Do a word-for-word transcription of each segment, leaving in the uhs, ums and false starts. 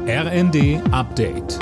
R N D Update.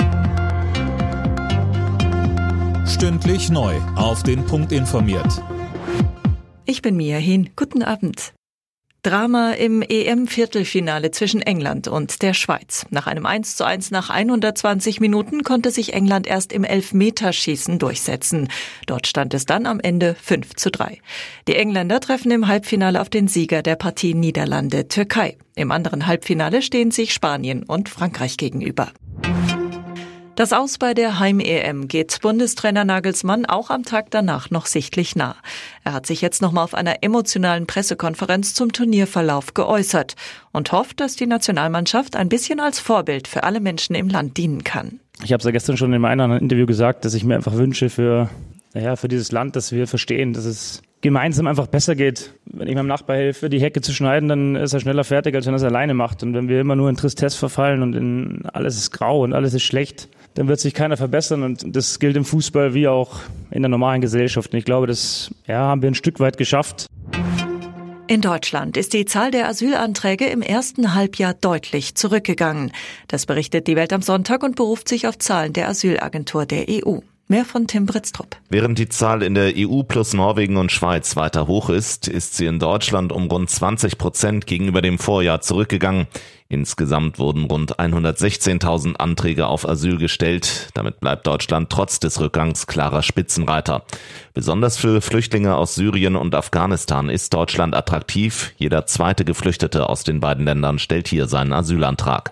Stündlich neu auf den Punkt informiert. Ich bin Mia Hin. Guten Abend. Drama im E M-Viertelfinale zwischen England und der Schweiz. Nach einem eins zu eins nach hundertzwanzig Minuten konnte sich England erst im Elfmeterschießen durchsetzen. Dort stand es dann am Ende fünf zu drei. Die Engländer treffen im Halbfinale auf den Sieger der Partie Niederlande-Türkei. Im anderen Halbfinale stehen sich Spanien und Frankreich gegenüber. Das Aus bei der Heim-E M geht Bundestrainer Nagelsmann auch am Tag danach noch sichtlich nah. Er hat sich jetzt nochmal auf einer emotionalen Pressekonferenz zum Turnierverlauf geäußert und hofft, dass die Nationalmannschaft ein bisschen als Vorbild für alle Menschen im Land dienen kann. Ich habe es ja gestern schon in meinem anderen Interview gesagt, dass ich mir einfach wünsche für, naja, für dieses Land, dass wir verstehen, dass es gemeinsam einfach besser geht. Wenn ich meinem Nachbar helfe, die Hecke zu schneiden, dann ist er schneller fertig, als wenn er es alleine macht. Und wenn wir immer nur in Tristesse verfallen und in alles ist grau und alles ist schlecht, dann wird sich keiner verbessern. Und das gilt im Fußball wie auch in der normalen Gesellschaft. Und ich glaube, das ja, haben wir ein Stück weit geschafft. In Deutschland ist die Zahl der Asylanträge im ersten Halbjahr deutlich zurückgegangen. Das berichtet die Welt am Sonntag und beruft sich auf Zahlen der Asylagentur der E U. Mehr von Tim Britztrup. Während die Zahl in der E U plus Norwegen und Schweiz weiter hoch ist, ist sie in Deutschland um rund zwanzig Prozent gegenüber dem Vorjahr zurückgegangen. Insgesamt wurden rund hundertsechzehntausend Anträge auf Asyl gestellt. Damit bleibt Deutschland trotz des Rückgangs klarer Spitzenreiter. Besonders für Flüchtlinge aus Syrien und Afghanistan ist Deutschland attraktiv. Jeder zweite Geflüchtete aus den beiden Ländern stellt hier seinen Asylantrag.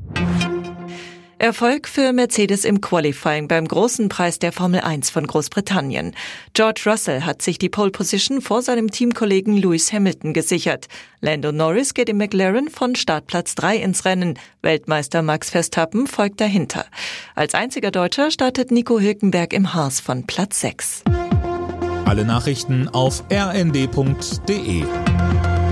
Erfolg für Mercedes im Qualifying beim großen Preis der Formel eins von Großbritannien. George Russell hat sich die Pole Position vor seinem Teamkollegen Lewis Hamilton gesichert. Lando Norris geht im McLaren von Startplatz drei ins Rennen. Weltmeister Max Verstappen folgt dahinter. Als einziger Deutscher startet Nico Hülkenberg im Haas von Platz sechs. Alle Nachrichten auf r n d punkt d e.